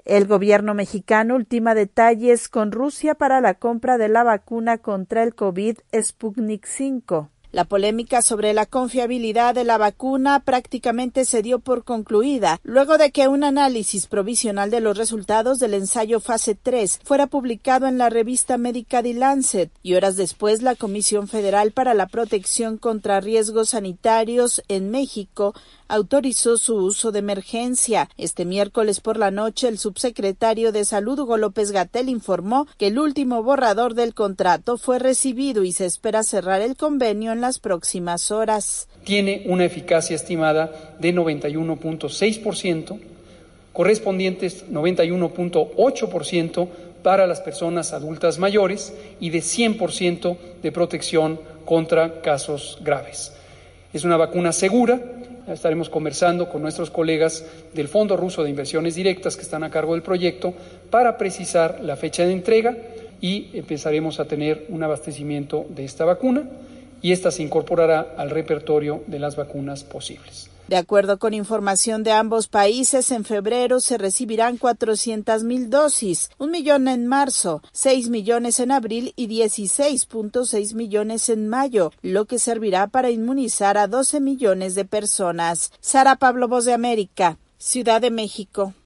El gobierno mexicano ultima detalles con Rusia para la compra de la vacuna contra el COVID Sputnik V. La polémica sobre la confiabilidad de la vacuna prácticamente se dio por concluida luego de que un análisis provisional de los resultados del ensayo fase 3 fuera publicado en la revista médica The Lancet y horas después la Comisión Federal para la Protección contra Riesgos Sanitarios en México autorizó su uso de emergencia. Este miércoles por la noche, el subsecretario de Salud, Hugo López-Gatell, informó que el último borrador del contrato fue recibido y se espera cerrar el convenio en las próximas horas. Tiene una eficacia estimada de 91.6%, correspondientes 91.8% para las personas adultas mayores y de 100% de protección contra casos graves. Es una vacuna segura. Estaremos conversando con nuestros colegas del Fondo Ruso de Inversiones Directas que están a cargo del proyecto para precisar la fecha de entrega y empezaremos a tener un abastecimiento de esta vacuna y esta se incorporará al repertorio de las vacunas posibles. De acuerdo con información de ambos países, en febrero se recibirán 400,000 dosis, 1 millón en marzo, 6 millones en abril y 16.6 millones en mayo, lo que servirá para inmunizar a 12 millones de personas. Sara Pablo, Voz de América, Ciudad de México.